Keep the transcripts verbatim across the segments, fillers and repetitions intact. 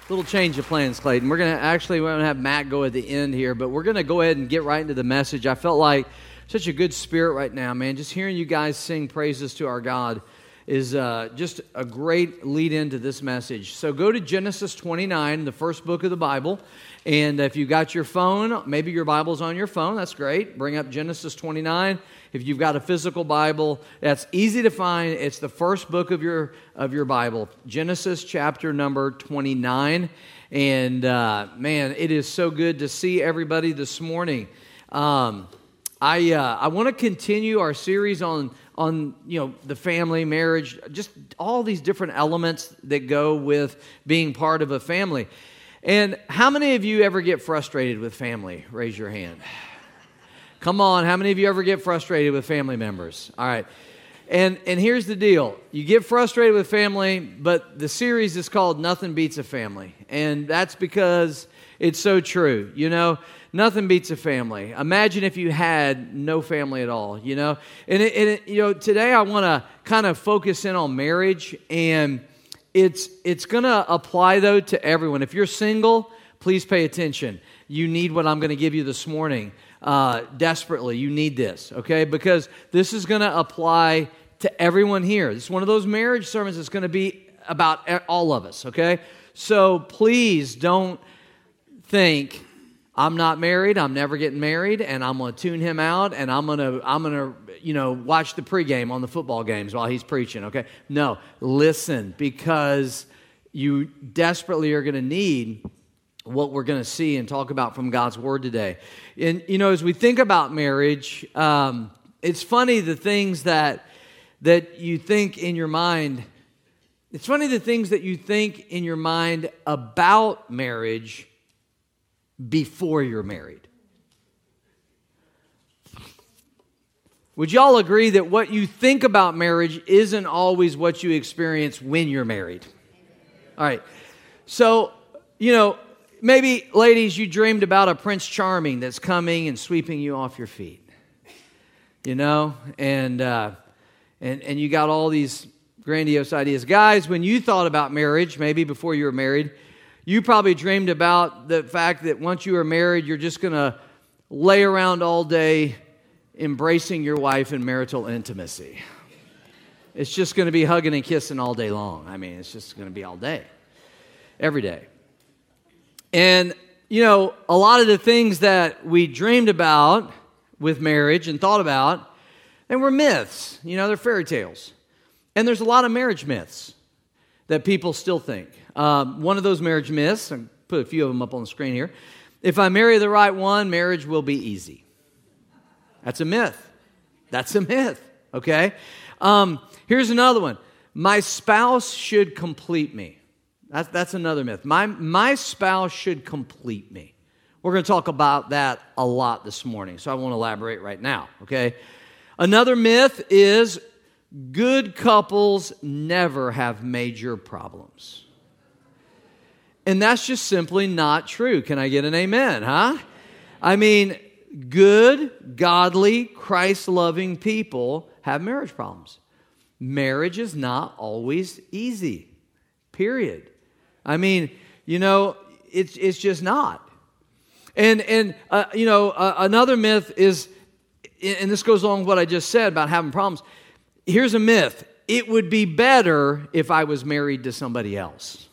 Little change of plans, Clayton. We're going to actually we're going to have Matt go at the end here, but we're going to go ahead and get right into the message. I felt like such a good spirit right now, man. Just hearing you guys sing praises to our God is uh, just a great lead into this message. So go to Genesis twenty-nine, the first book of the Bible. And if you got your phone, maybe your Bible's on your phone, that's great. Bring up Genesis twenty-nine. If you've got a physical Bible, that's easy to find. It's the first book of your of your Bible, Genesis chapter number twenty-nine. And uh, man, it is so good to see everybody this morning. Um, I uh, I want to continue our series on on you know the family, marriage, just all these different elements that go with being part of a family. And how many of you ever get frustrated with family? Raise your hand. Come on, how many of you ever get frustrated with family members? All right. And and here's the deal. You get frustrated with family, but the series is called Nothing Beats a Family. And that's because it's so true. You know, nothing beats a family. Imagine if you had no family at all, you know. And, it, and it, you know, today I want to kind of focus in on marriage, and it's it's going to apply, though, to everyone. If you're single, please pay attention. You need what I'm going to give you this morning. Uh, desperately, you need this, okay? Because this is going to apply to everyone here. This is one of those marriage sermons that's going to be about all of us, okay? So please don't think, I'm not married, I'm never getting married, and I'm going to tune him out, and I'm going to, I'm going to, you know, watch the pregame on the football games while he's preaching, okay? No, listen, because you desperately are going to need what we're going to see and talk about from God's Word today. And, you know, as we think about marriage, um, it's funny the things that that you think in your mind, it's funny the things that you think in your mind about marriage before you're married. Would y'all agree that what you think about marriage isn't always what you experience when you're married? All right. So, you know, maybe, ladies, you dreamed about a Prince Charming that's coming and sweeping you off your feet, you know, and uh, and and you got all these grandiose ideas. Guys, when you thought about marriage, maybe before you were married, you probably dreamed about the fact that once you are married, you're just going to lay around all day embracing your wife in marital intimacy. It's just going to be hugging and kissing all day long. I mean, it's just going to be all day, every day. And, you know, a lot of the things that we dreamed about with marriage and thought about, they were myths. You know, they're fairy tales. And there's a lot of marriage myths that people still think. Um, one of those marriage myths, I'll put a few of them up on the screen here. If I marry the right one, marriage will be easy. That's a myth. That's a myth, okay? Um, here's another one. My spouse should complete me. That's, that's another myth. My, my spouse should complete me. We're going to talk about that a lot this morning, so I won't elaborate right now, okay? Another myth is good couples never have major problems. And that's just simply not true. Can I get an amen, huh? I mean, good, godly, Christ-loving people have marriage problems. Marriage is not always easy, period. I mean, you know, it's it's just not. And, and uh, you know, uh, another myth is, and this goes along with what I just said about having problems. Here's a myth. It would be better if I was married to somebody else.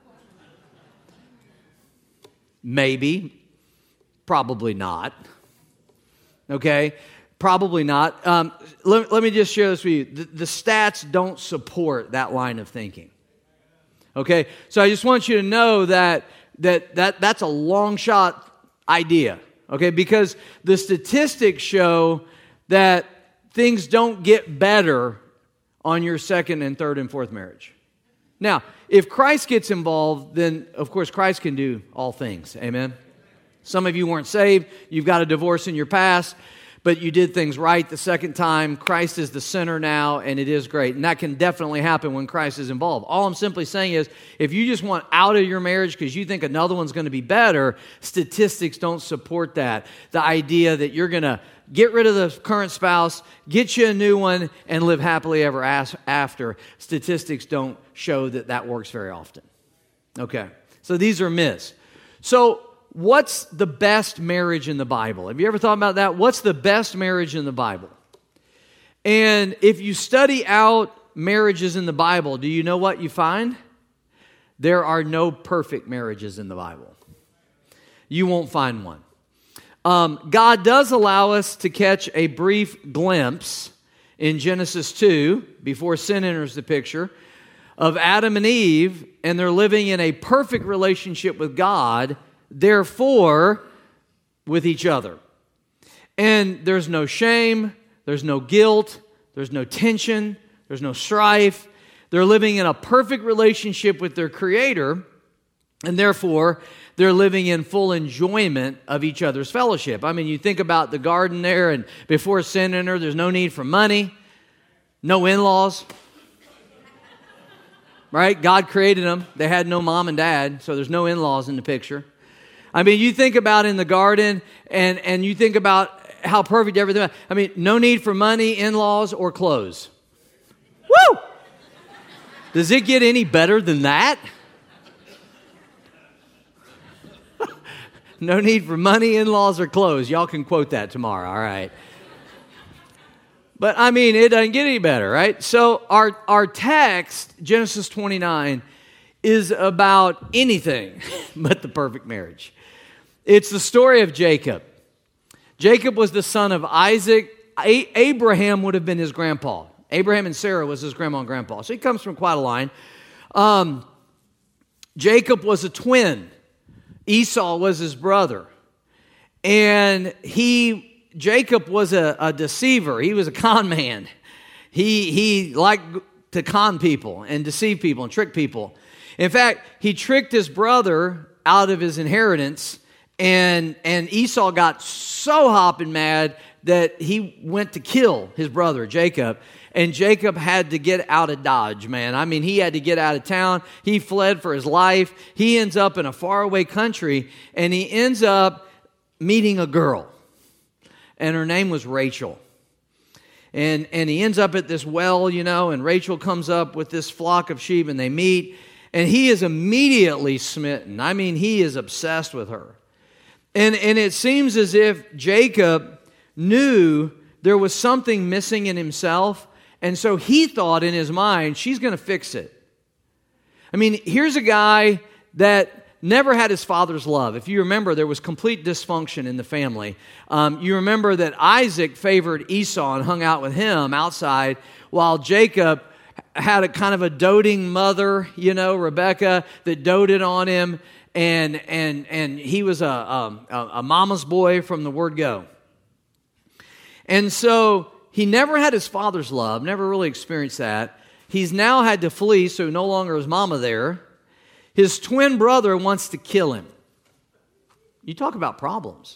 Maybe. Probably not. Okay? Probably not. Um, let, let me just share this with you. The, the stats don't support that line of thinking. Okay, so I just want you to know that that, that that's a long shot idea, okay, because the statistics show that things don't get better on your second and third and fourth marriage. Now, if Christ gets involved, then of course Christ can do all things, amen? Some of you weren't saved, you've got a divorce in your past, but you did things right the second time. Christ is the center now, and it is great. And that can definitely happen when Christ is involved. All I'm simply saying is, if you just want out of your marriage because you think another one's going to be better, statistics don't support that. The idea that you're going to get rid of the current spouse, get you a new one, and live happily ever after. Statistics don't show that that works very often. Okay, So these are myths. So what's the best marriage in the Bible? Have you ever thought about that? What's the best marriage in the Bible? And if you study out marriages in the Bible, do you know what you find? There are no perfect marriages in the Bible. You won't find one. Um, God does allow us to catch a brief glimpse in Genesis two, before sin enters the picture, of Adam and Eve, and they're living in a perfect relationship with God, therefore, with each other. And there's no shame, there's no guilt, there's no tension, there's no strife. They're living in a perfect relationship with their Creator, and therefore, they're living in full enjoyment of each other's fellowship. I mean, you think about the garden there, and before sin entered, there's no need for money, no in-laws. Right? God created them. They had no mom and dad, so there's no in-laws in the picture. I mean, you think about in the garden, and, and you think about how perfect everything was. I mean, no need for money, in-laws, or clothes. Woo! Does it get any better than that? No need for money, in-laws, or clothes. Y'all can quote that tomorrow, all right? But, I mean, it doesn't get any better, right? So our, our text, Genesis twenty-nine, is about anything but the perfect marriage. It's the story of Jacob. Jacob was the son of Isaac. A- Abraham would have been his grandpa. Abraham and Sarah was his grandma and grandpa. So he comes from quite a line. Um, Jacob was a twin. Esau was his brother. And he, Jacob was a, a deceiver. He was a con man. He, he liked to con people and deceive people and trick people. In fact, he tricked his brother out of his inheritance, and, and Esau got so hopping mad that he went to kill his brother, Jacob. And Jacob had to get out of Dodge, man. I mean, he had to get out of town. He fled for his life. He ends up in a faraway country, and he ends up meeting a girl. And her name was Rachel. And, and he ends up at this well, you know, and Rachel comes up with this flock of sheep, and they meet. And he is immediately smitten. I mean, he is obsessed with her. And, and it seems as if Jacob knew there was something missing in himself. And so he thought in his mind, she's going to fix it. I mean, here's a guy that never had his father's love. If you remember, there was complete dysfunction in the family. Um, you remember that Isaac favored Esau and hung out with him outside, while Jacob had a kind of a doting mother, you know, Rebecca, that doted on him. And and and he was a, a, a mama's boy from the word go. And so he never had his father's love, never really experienced that. He's now had to flee, so no longer is mama there. His twin brother wants to kill him. You talk about problems.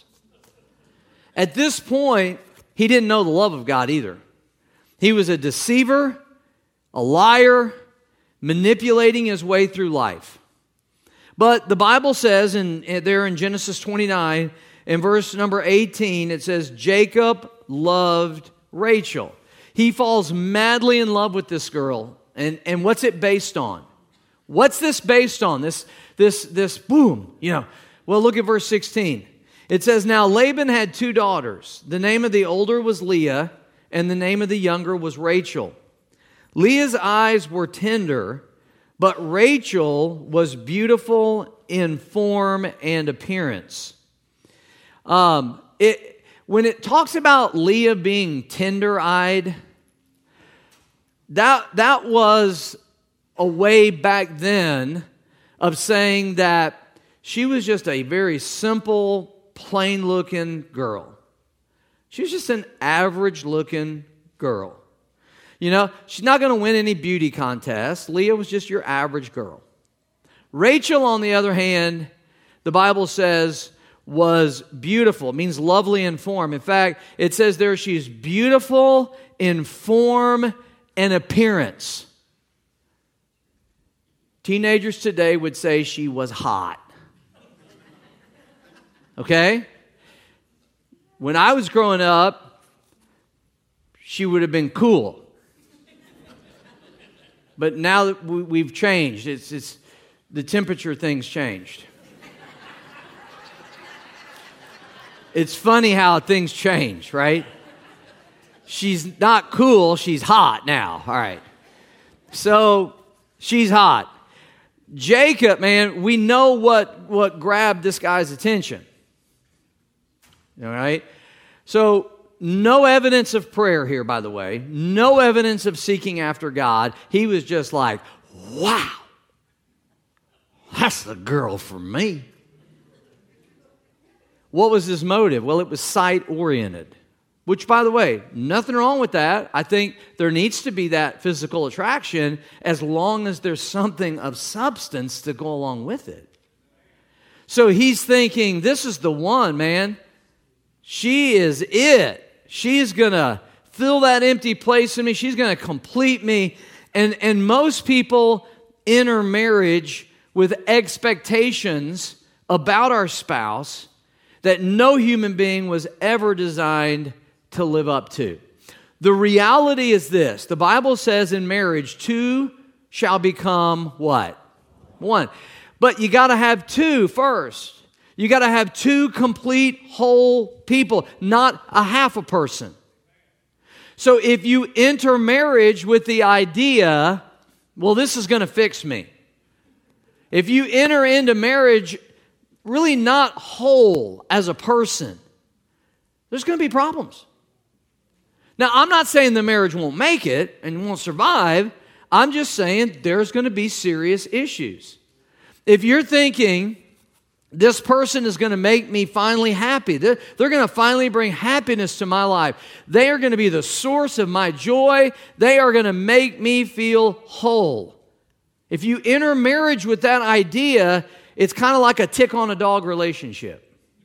At this point, he didn't know the love of God either. He was a deceiver, a liar, manipulating his way through life. But the Bible says, in, there in Genesis twenty-nine, in verse number eighteen, it says, Jacob loved Rachel. He falls madly in love with this girl. And, and what's it based on? What's this based on? This, this, this boom, you know. Well, look at verse sixteen. It says, now Laban had two daughters. The name of the older was Leah, and the name of the younger was Rachel. Leah's eyes were tender, but Rachel was beautiful in form and appearance. Um, it, when it talks about Leah being tender-eyed, that, that was a way back then of saying that she was just a very simple, plain-looking girl. She was just an average-looking girl. You know, she's not going to win any beauty contest. Leah was just your average girl. Rachel, on the other hand, the Bible says, was beautiful. It means lovely in form. In fact, it says there she's beautiful in form and appearance. Teenagers today would say she was hot. Okay? When I was growing up, she would have been cool. But now that we've changed, it's, it's the temperature things changed. It's funny how things change, right? She's not cool, she's hot now. All right. So she's hot. Jacob, man, we know what, what grabbed this guy's attention. All right? So no evidence of prayer here, by the way. No evidence of seeking after God. He was just like, wow, that's the girl for me. What was his motive? Well, it was sight-oriented. Which, by the way, nothing wrong with that. I think there needs to be that physical attraction as long as there's something of substance to go along with it. So he's thinking, this is the one, man. She is it. She's going to fill that empty place in me. She's going to complete me. And, and most people enter marriage with expectations about our spouse that no human being was ever designed to live up to. The reality is this. The Bible says in marriage, two shall become what? One. But you got to have two first. You got to have two complete whole people, not a half a person. So if you enter marriage with the idea, well, this is going to fix me. If you enter into marriage really not whole as a person, there's going to be problems. Now, I'm not saying the marriage won't make it and won't survive. I'm just saying there's going to be serious issues. If you're thinking, this person is going to make me finally happy, they're, they're going to finally bring happiness to my life, they are going to be the source of my joy, they are going to make me feel whole. If you enter marriage with that idea, it's kind of like a tick-on-a-dog relationship.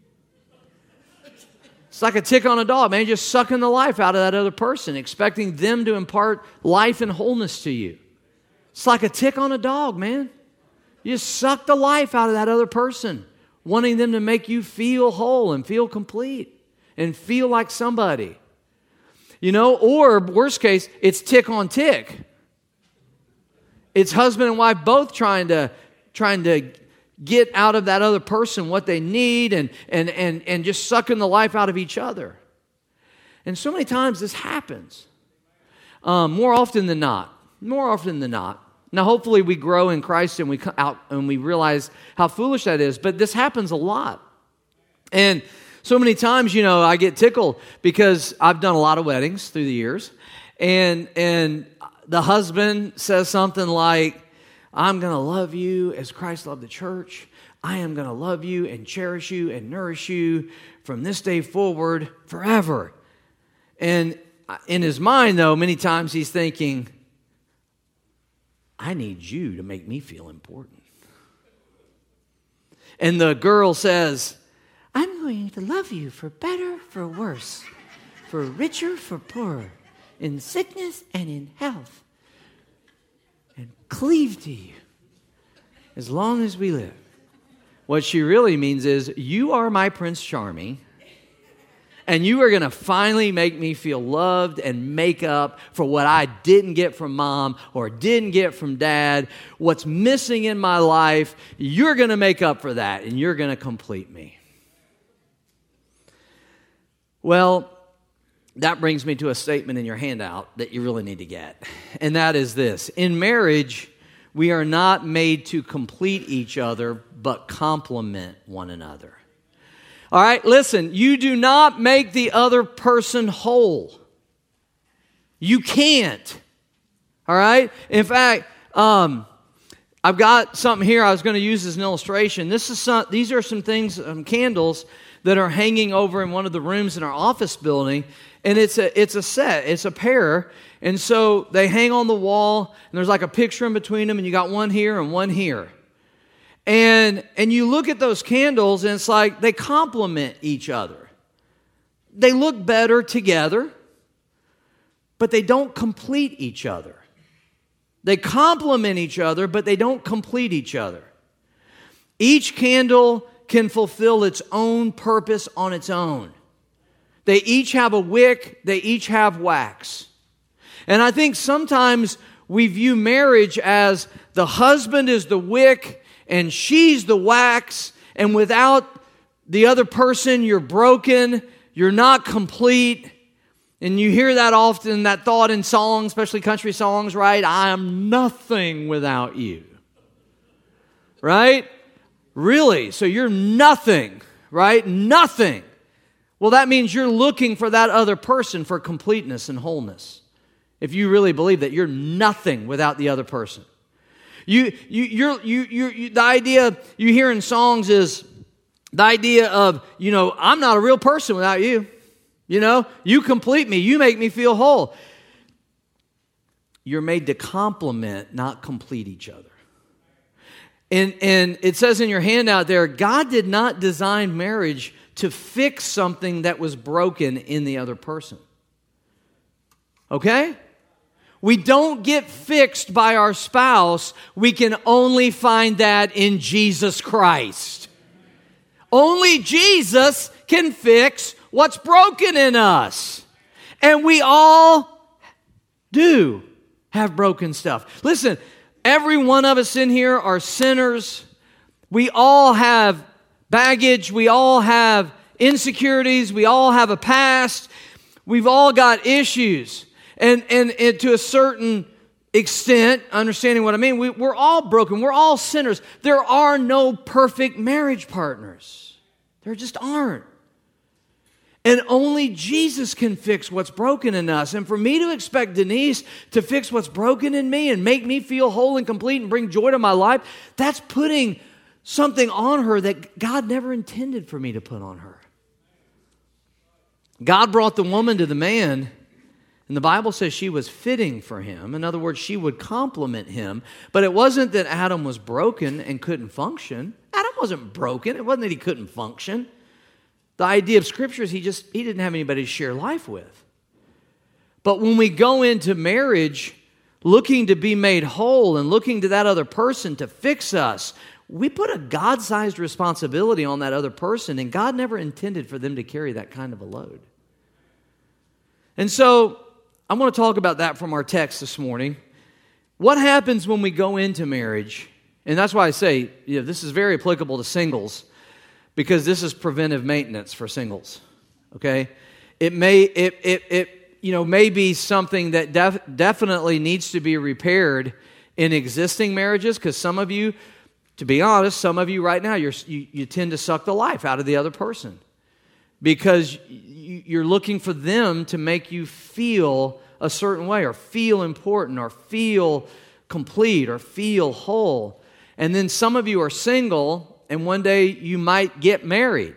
It's like a tick on a dog, man. You're just sucking the life out of that other person, expecting them to impart life and wholeness to you. It's like a tick on a dog, man. You just suck the life out of that other person, wanting them to make you feel whole and feel complete and feel like somebody. You know, or worst case, it's tick on tick. It's husband and wife both trying to trying to get out of that other person what they need and, and, and, and just sucking the life out of each other. And so many times this happens. Um, more often than not. More often than not. Now, hopefully we grow in Christ and we come out and we realize how foolish that is. But this happens a lot. And so many times, you know, I get tickled because I've done a lot of weddings through the years. And, and the husband says something like, I'm going to love you as Christ loved the church. I am going to love you and cherish you and nourish you from this day forward forever. And in his mind, though, many times he's thinking, I need you to make me feel important. And the girl says, I'm going to love you for better, for worse, for richer, for poorer, in sickness and in health. And cleave to you as long as we live. What she really means is, you are my Prince Charming, and you are going to finally make me feel loved and make up for what I didn't get from mom or didn't get from dad. What's missing in my life, you're going to make up for that, and you're going to complete me. Well, that brings me to a statement in your handout that you really need to get. And that is this. In marriage, we are not made to complete each other, but complement one another. All right, listen, you do not make the other person whole. You can't. All right? In fact, um, I've got something here I was going to use as an illustration. This is some, these are some things, um, candles that are hanging over in one of the rooms in our office building. And it's a it's a set, it's a pair. And so they hang on the wall, and there's like a picture in between them, and you got one here and one here. And and you look at those candles, and it's like they complement each other. They look better together, but they don't complete each other. They complement each other, but they don't complete each other. Each candle can fulfill its own purpose on its own. They each have a wick. They each have wax. And I think sometimes we view marriage as the husband is the wick and she's the wax, and without the other person, you're broken, you're not complete. And you hear that often, that thought in songs, especially country songs, right? I am nothing without you. Right? Really? So you're nothing, right? Nothing. Well, that means you're looking for that other person for completeness and wholeness. If you really believe that you're nothing without the other person. You, you, you're, you, you, you, the idea you hear in songs is the idea of, you know, I'm not a real person without you. You know, you complete me. You make me feel whole. You're made to complement, not complete each other. And, and it says in your handout there, God did not design marriage to fix something that was broken in the other person. Okay? We don't get fixed by our spouse. We can only find that in Jesus Christ. Only Jesus can fix what's broken in us. And we all do have broken stuff. Listen, every one of us in here are sinners. We all have baggage. We all have insecurities. We all have a past. We've all got issues. And, and, and to a certain extent, understanding what I mean, we, we're all broken. We're all sinners. There are no perfect marriage partners. There just aren't. And only Jesus can fix what's broken in us. And for me to expect Denise to fix what's broken in me and make me feel whole and complete and bring joy to my life, that's putting something on her that God never intended for me to put on her. God brought the woman to the man, and the Bible says she was fitting for him. In other words, she would complement him. But it wasn't that Adam was broken and couldn't function. Adam wasn't broken. It wasn't that he couldn't function. The idea of Scripture is he just, he didn't have anybody to share life with. But when we go into marriage looking to be made whole and looking to that other person to fix us, we put a God-sized responsibility on that other person, and God never intended for them to carry that kind of a load. And so I want to talk about that from our text this morning. What happens when we go into marriage? And that's why I say, you know, this is very applicable to singles, because this is preventive maintenance for singles, okay? It may, it, it, it you know, may be something that def- definitely needs to be repaired in existing marriages, because some of you, to be honest, some of you right now, you're, you, you tend to suck the life out of the other person because you, you're looking for them to make you feel a certain way or feel important or feel complete or feel whole. And then some of you are single, and one day you might get married.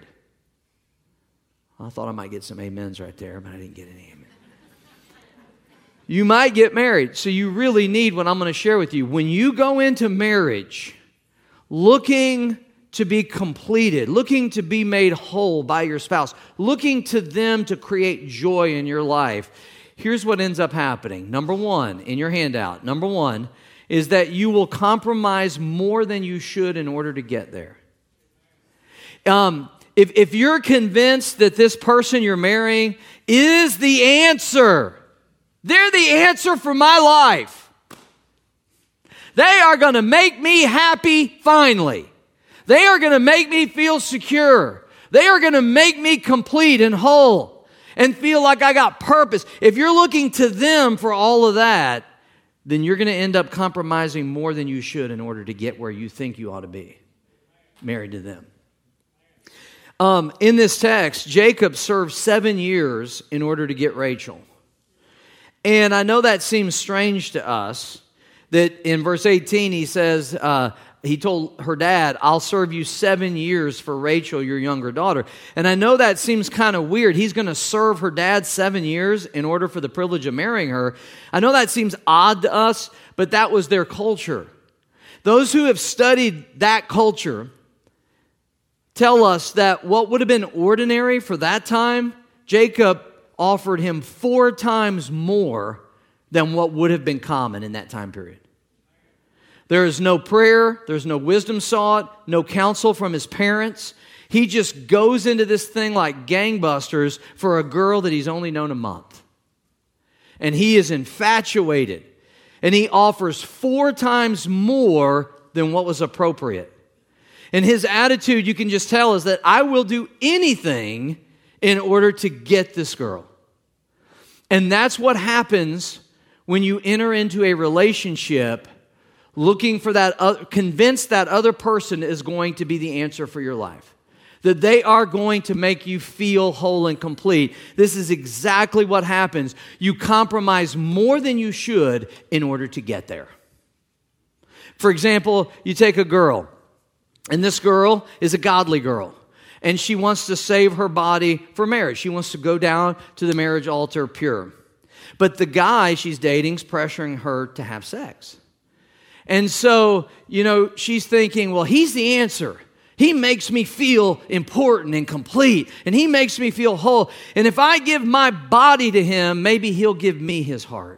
I thought I might get some amens right there, but I didn't get any amen. You might get married, so you really need what I'm going to share with you. When you go into marriage looking to be completed, looking to be made whole by your spouse, looking to them to create joy in your life, here's what ends up happening. Number one, in your handout, number one is that you will compromise more than you should in order to get there. Um, if, if you're convinced that this person you're marrying is the answer, they're the answer for my life. They are going to make me happy finally. They are going to make me feel secure. They are going to make me complete and whole and feel like I got purpose. If you're looking to them for all of that, then you're going to end up compromising more than you should in order to get where you think you ought to be, married to them. Um, in this text, Jacob served seven years in order to get Rachel. And I know that seems strange to us, that in verse eighteen he says, uh, he told her dad, I'll serve you seven years for Rachel, your younger daughter. And I know that seems kind of weird. He's going to serve her dad seven years in order for the privilege of marrying her. I know that seems odd to us, but that was their culture. Those who have studied that culture tell us that what would have been ordinary for that time, Jacob offered him four times more than what would have been common in that time period. There is no prayer, there's no wisdom sought, no counsel from his parents. He just goes into this thing like gangbusters for a girl that he's only known a month. And he is infatuated. And he offers four times more than what was appropriate And his attitude, you can just tell, is that I will do anything in order to get this girl. And that's what happens when you enter into a relationship looking for that, uh, convinced that other person is going to be the answer for your life. That they are going to make you feel whole and complete. This is exactly what happens. You compromise more than you should in order to get there. For example, you take a girl, and this girl is a godly girl, and she wants to save her body for marriage. She wants to go down to the marriage altar pure. But the guy she's dating is pressuring her to have sex. And so, you know, she's thinking, well, he's the answer. He makes me feel important and complete, and he makes me feel whole. And if I give my body to him, maybe he'll give me his heart.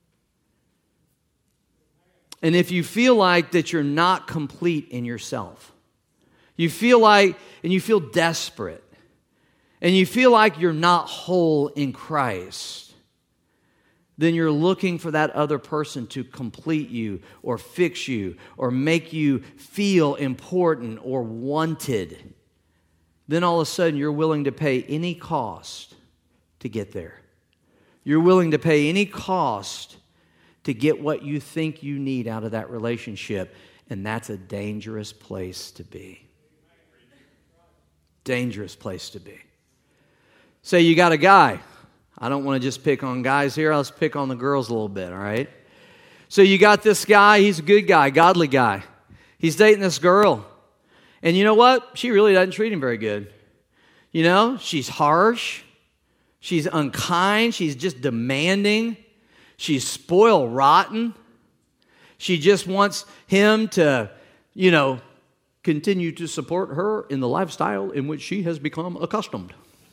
And if you feel like that you're not complete in yourself, you feel like, and you feel desperate, and you feel like you're not whole in Christ, then you're looking for that other person to complete you or fix you or make you feel important or wanted. Then all of a sudden you're willing to pay any cost to get there. You're willing to pay any cost to get what you think you need out of that relationship, and that's a dangerous place to be. Dangerous place to be. Say you got a guy. I don't want to just pick on guys here. Let's pick on the girls a little bit, all right? So you got this guy. He's a good guy, godly guy. He's dating this girl. And you know what? She really doesn't treat him very good. You know, she's harsh. She's unkind. She's just demanding. She's spoiled rotten. She just wants him to, you know, continue to support her in the lifestyle in which she has become accustomed.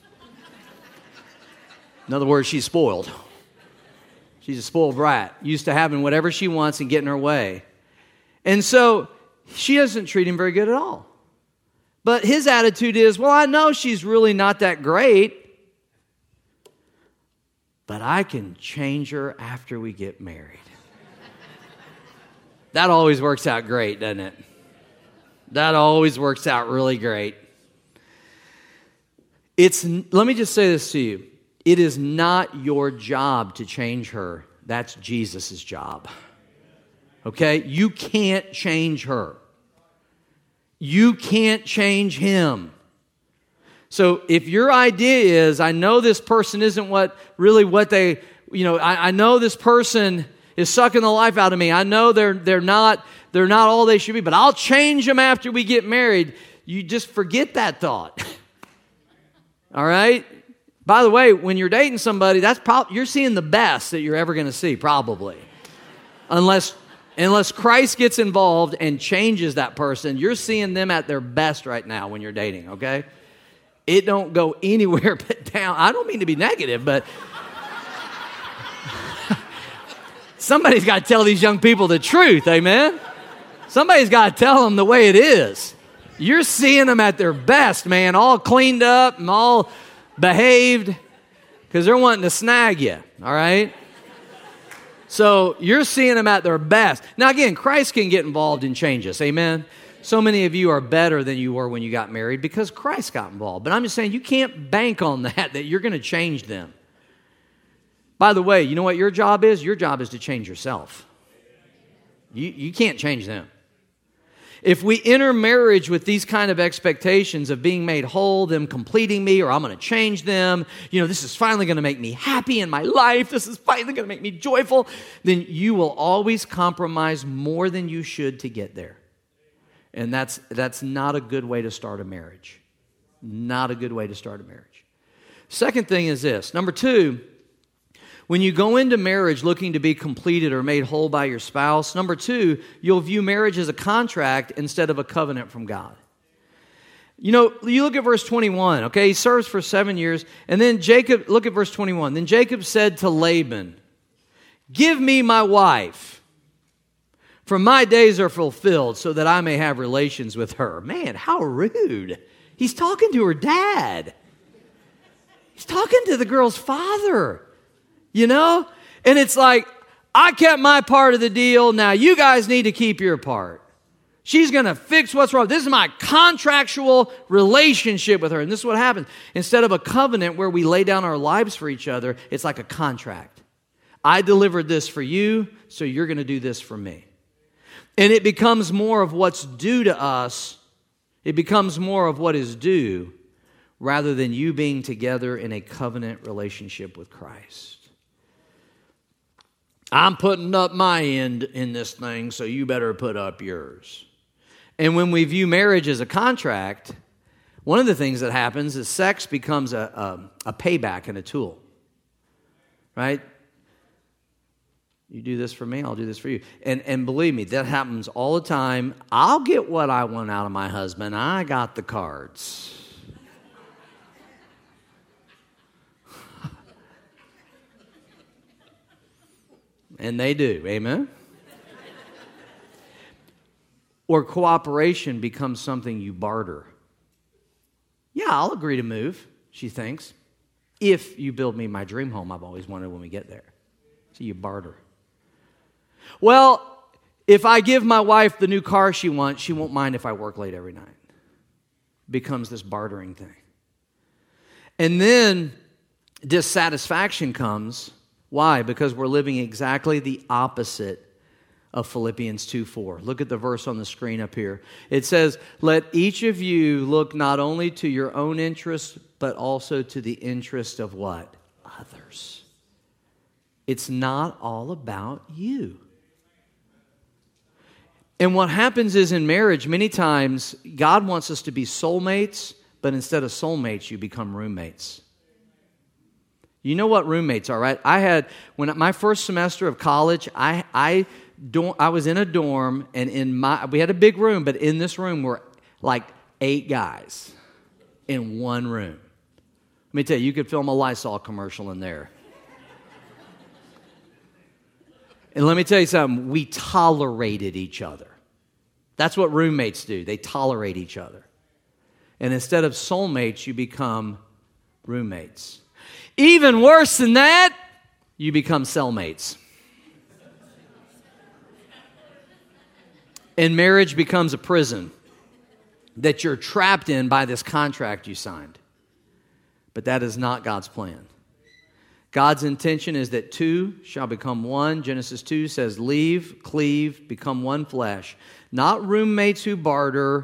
In other words, she's spoiled. She's a spoiled brat, used to having whatever she wants and getting her way. And so she doesn't treat him very good at all. But his attitude is, well, I know she's really not that great, but I can change her after we get married. That always works out great, doesn't it? That always works out really great. It's, let me just say this to you. It is not your job to change her. That's Jesus' job. Okay? You can't change her. You can't change him. So if your idea is, I know this person isn't what really what they, you know, I, I know this person is sucking the life out of me. I know they're they're not they're not all they should be, but I'll change them after we get married. You just forget that thought. All right? By the way, when you're dating somebody, that's probably you're seeing the best that you're ever going to see, probably. Unless unless Christ gets involved and changes that person, you're seeing them at their best right now when you're dating, okay? It don't go anywhere but down. I don't mean to be negative, but somebody's got to tell these young people the truth, amen? Somebody's got to tell them the way it is. You're seeing them at their best, man, all cleaned up and all behaved, because they're wanting to snag you, all right? So you're seeing them at their best. Now again, Christ can get involved and change us, amen? So many of you are better than you were when you got married because Christ got involved. But I'm just saying you can't bank on that, that you're going to change them. By the way, you know what your job is? Your job is to change yourself. You, you can't change them. If we enter marriage with these kind of expectations of being made whole, them completing me, or I'm going to change them, you know, this is finally going to make me happy in my life, this is finally going to make me joyful, then you will always compromise more than you should to get there. And that's that's not a good way to start a marriage. Not a good way to start a marriage. Second thing is this. Number two, when you go into marriage looking to be completed or made whole by your spouse, number two, you'll view marriage as a contract instead of a covenant from God. You know, you look at verse twenty-one, okay? He serves for seven years. And then Jacob, look at verse twenty-one. Then Jacob said to Laban, "Give me my wife, for my days are fulfilled so that I may have relations with her." Man, how rude. He's talking to her dad. He's talking to the girl's father. You know? And it's like, I kept my part of the deal. Now you guys need to keep your part. She's going to fix what's wrong. This is my contractual relationship with her. And this is what happens. Instead of a covenant where we lay down our lives for each other, it's like a contract. I delivered this for you, so you're going to do this for me. And it becomes more of what's due to us. It becomes more of what is due rather than you being together in a covenant relationship with Christ. I'm putting up my end in this thing, so you better put up yours. And when we view marriage as a contract, one of the things that happens is sex becomes a, a, a payback and a tool. Right? You do this for me, I'll do this for you. And, and believe me, that happens all the time. I'll get what I want out of my husband. I got the cards. And they do, amen? Or cooperation becomes something you barter. Yeah, I'll agree to move, she thinks, if you build me my dream home I've always wanted when we get there. So you barter. Well, if I give my wife the new car she wants, she won't mind if I work late every night. It becomes this bartering thing. And then dissatisfaction comes. Why? Because we're living exactly the opposite of Philippians two four. Look at the verse on the screen up here. It says, let each of you look not only to your own interest, but also to the interest of what? Others. It's not all about you. And what happens is in marriage, many times, God wants us to be soulmates, but instead of soulmates, you become roommates. You know what roommates are, right? I had, when my first semester of college, I I dorm, I was in a dorm, and in my we had a big room, but in this room were like eight guys in one room. Let me tell you, you could film a Lysol commercial in there. And let me tell you something, we tolerated each other. That's what roommates do. They tolerate each other. And instead of soulmates, you become roommates. Even worse than that, you become cellmates. And marriage becomes a prison that you're trapped in by this contract you signed. But that is not God's plan. God's intention is that two shall become one. Genesis two says, leave, cleave, become one flesh. Not roommates who barter.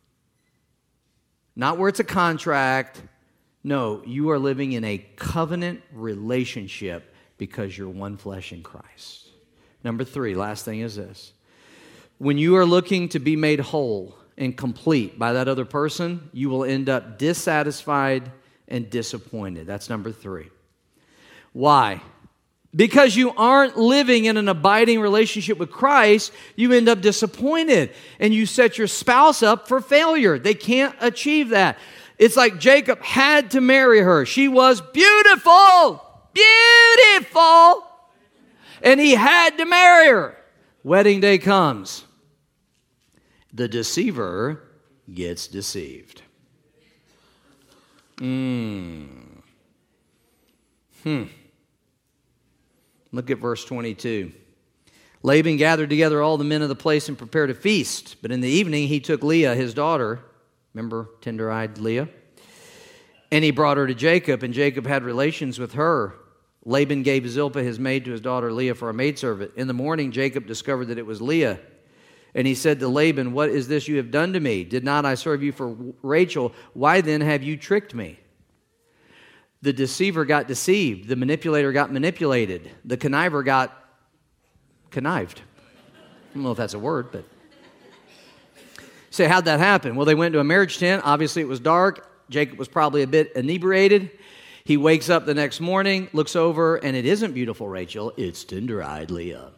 Not where it's a contract. No, you are living in a covenant relationship because you're one flesh in Christ. Number three, last thing is this. When you are looking to be made whole and complete by that other person, you will end up dissatisfied and disappointed. That's number three. Why? Because you aren't living in an abiding relationship with Christ, you end up disappointed and you set your spouse up for failure. They can't achieve that. It's like Jacob had to marry her. She was beautiful, beautiful, and he had to marry her. Wedding day comes. The deceiver gets deceived. Hmm. Hmm. Look at verse twenty-two. Laban gathered together all the men of the place and prepared a feast. But in the evening he took Leah, his daughter. Remember tender-eyed Leah? And he brought her to Jacob, and Jacob had relations with her. Laban gave Zilpah, his maid, to his daughter Leah for a maidservant. In the morning Jacob discovered that it was Leah. And he said to Laban, what is this you have done to me? Did not I serve you for Rachel? Why then have you tricked me? The deceiver got deceived. The manipulator got manipulated. The conniver got connived. I don't know if that's a word, but... So how'd that happen? Well, they went to a marriage tent. Obviously, it was dark. Jacob was probably a bit inebriated. He wakes up the next morning, looks over, and it isn't beautiful Rachel. It's tender-eyed Leah.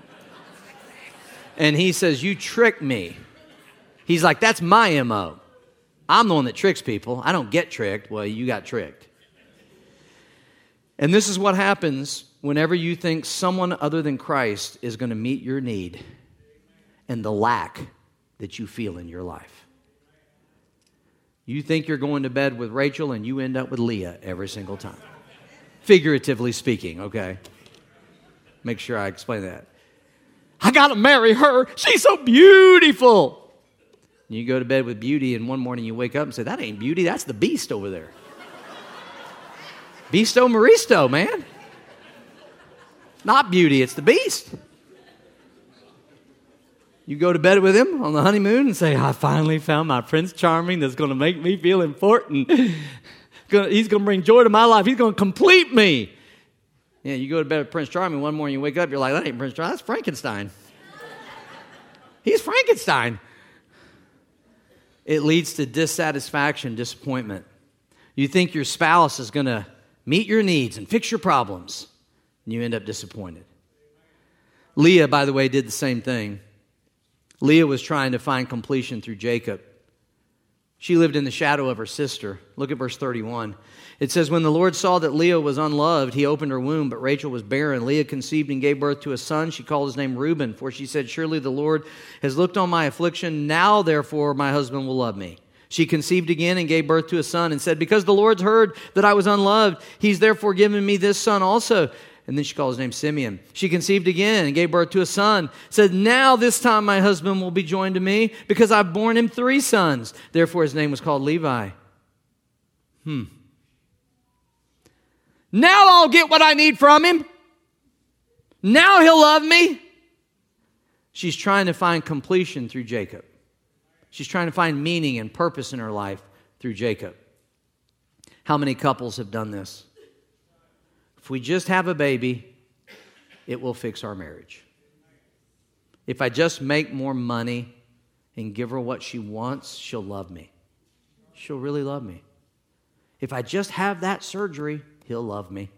And he says, you tricked me. He's like, that's my M O. I'm the one that tricks people. I don't get tricked. Well, you got tricked. And this is what happens whenever you think someone other than Christ is going to meet your need and the lack that you feel in your life. You think you're going to bed with Rachel and you end up with Leah every single time. Figuratively speaking, okay? Make sure I explain that. I got to marry her. She's so beautiful. You go to bed with beauty, and one morning you wake up and say, that ain't beauty, that's the beast over there. Beasto Maristo, man. Not beauty, it's the beast. You go to bed with him on the honeymoon and say, I finally found my Prince Charming that's going to make me feel important. He's going to bring joy to my life. He's going to complete me. Yeah, you go to bed with Prince Charming, one morning you wake up, you're like, that ain't Prince Charming, that's Frankenstein. He's Frankenstein. It leads to dissatisfaction, disappointment. You think your spouse is going to meet your needs and fix your problems, and you end up disappointed. Leah, by the way, did the same thing. Leah was trying to find completion through Jacob. She lived in the shadow of her sister. Look at verse thirty-one. It says, when the Lord saw that Leah was unloved, he opened her womb, but Rachel was barren. Leah conceived and gave birth to a son. She called his name Reuben, for she said, surely the Lord has looked on my affliction. Now, therefore, my husband will love me. She conceived again and gave birth to a son and said, because the Lord's heard that I was unloved, he's therefore given me this son also. And then she called his name Simeon. She conceived again and gave birth to a son. Said, now this time my husband will be joined to me because I've borne him three sons. Therefore his name was called Levi. Hmm. Now I'll get what I need from him. Now he'll love me. She's trying to find completion through Jacob. She's trying to find meaning and purpose in her life through Jacob. How many couples have done this? If we just have a baby, it will fix our marriage. If I just make more money and give her what she wants, she'll love me. She'll really love me. If I just have that surgery, he'll love me.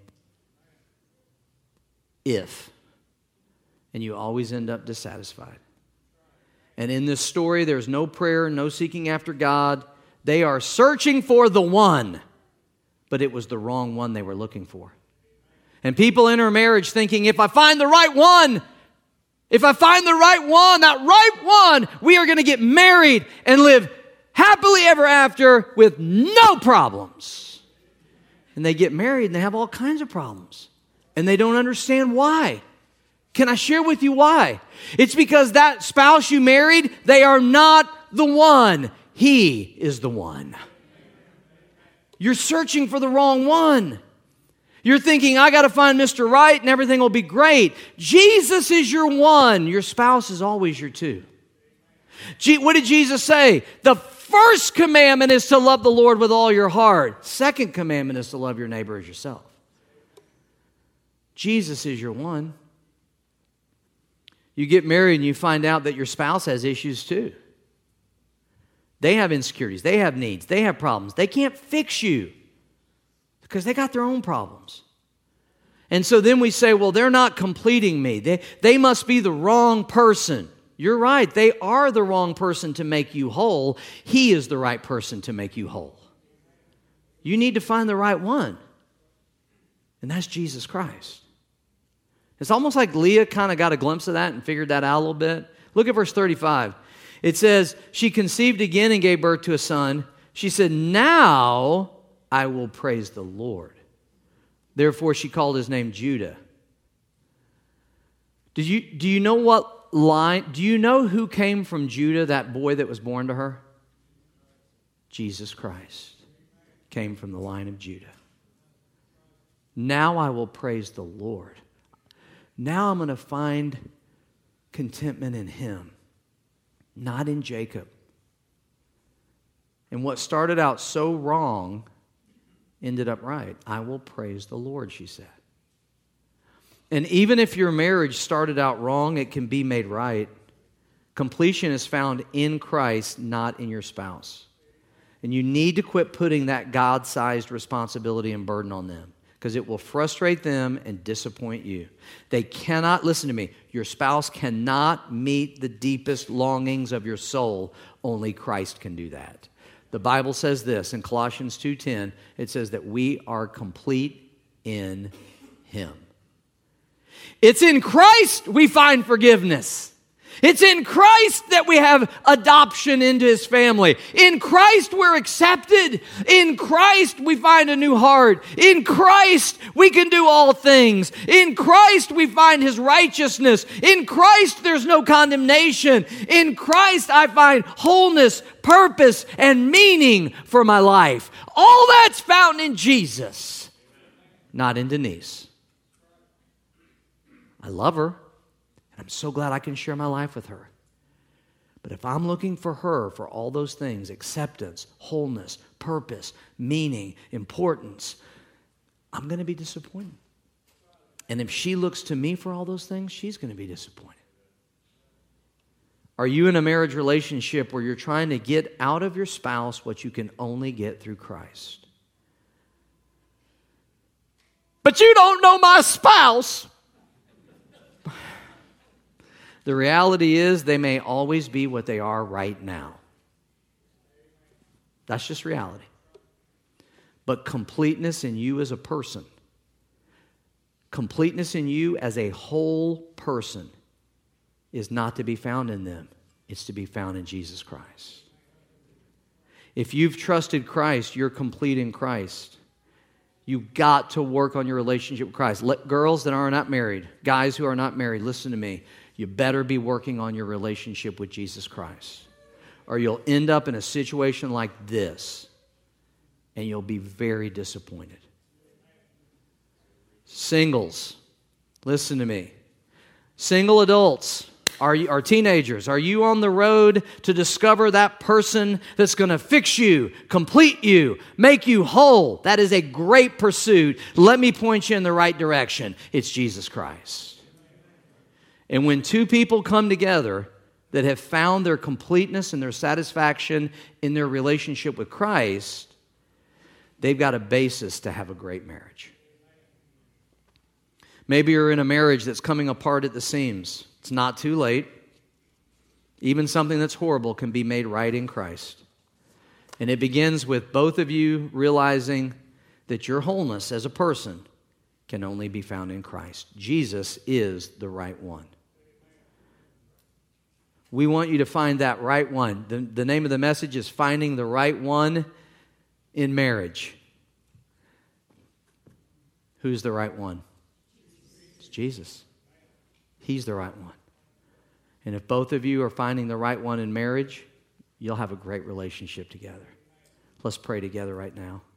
If. And you always end up dissatisfied. And in this story, there's no prayer, no seeking after God. They are searching for the one, but it was the wrong one they were looking for. And people enter marriage thinking, if I find the right one, if I find the right one, that right one, we are going to get married and live happily ever after with no problems. And they get married and they have all kinds of problems. And they don't understand why. Can I share with you why? It's because that spouse you married, they are not the one. He is the one. You're searching for the wrong one. You're thinking, I got to find Mister Right and everything will be great. Jesus is your one. Your spouse is always your two. What did Jesus say? The first commandment is to love the Lord with all your heart. Second commandment is to love your neighbor as yourself. Jesus is your one. You get married and you find out that your spouse has issues too. They have insecurities. They have needs. They have problems. They can't fix you because they got their own problems. And so then we say, well, they're not completing me. They, they must be the wrong person. You're right. They are the wrong person to make you whole. He is the right person to make you whole. You need to find the right one. And that's Jesus Christ. It's almost like Leah kind of got a glimpse of that and figured that out a little bit. Look at verse thirty-five. It says, she conceived again and gave birth to a son. She said, now I will praise the Lord. Therefore she called his name Judah. Do you, do you know what line, do you know who came from Judah, that boy that was born to her? Jesus Christ came from the line of Judah. Now I will praise the Lord. Now I'm going to find contentment in him, not in Jacob. And what started out so wrong ended up right. I will praise the Lord, she said. And even if your marriage started out wrong, it can be made right. Completion is found in Christ, not in your spouse. And you need to quit putting that God-sized responsibility and burden on them, because it will frustrate them and disappoint you. They cannot, listen to me, your spouse cannot meet the deepest longings of your soul. Only Christ can do that. The Bible says this in Colossians two ten. It says that we are complete in Him. It's in Christ we find forgiveness. It's in Christ that we have adoption into His family. In Christ we're accepted. In Christ we find a new heart. In Christ we can do all things. In Christ we find His righteousness. In Christ there's no condemnation. In Christ I find wholeness, purpose, and meaning for my life. All that's found in Jesus, not in Denise. I love her. I'm so glad I can share my life with her. But if I'm looking for her for all those things, acceptance, wholeness, purpose, meaning, importance, I'm going to be disappointed. And if she looks to me for all those things, she's going to be disappointed. Are you in a marriage relationship where you're trying to get out of your spouse what you can only get through Christ? But you don't know my spouse. The reality is they may always be what they are right now. That's just reality. But completeness in you as a person, completeness in you as a whole person is not to be found in them. It's to be found in Jesus Christ. If you've trusted Christ, you're complete in Christ. You've got to work on your relationship with Christ. Let girls that are not married, guys who are not married, listen to me. You better be working on your relationship with Jesus Christ, or you'll end up in a situation like this, and you'll be very disappointed. Singles, listen to me. Single adults, are you, are teenagers, are you on the road to discover that person that's going to fix you, complete you, make you whole? That is a great pursuit. Let me point you in the right direction. It's Jesus Christ. And when two people come together that have found their completeness and their satisfaction in their relationship with Christ, they've got a basis to have a great marriage. Maybe you're in a marriage that's coming apart at the seams. It's not too late. Even something that's horrible can be made right in Christ. And it begins with both of you realizing that your wholeness as a person can only be found in Christ. Jesus is the right one. We want you to find that right one. The, the name of the message is Finding the Right One in Marriage. Who's the right one? It's Jesus. He's the right one. And if both of you are finding the right one in marriage, you'll have a great relationship together. Let's pray together right now.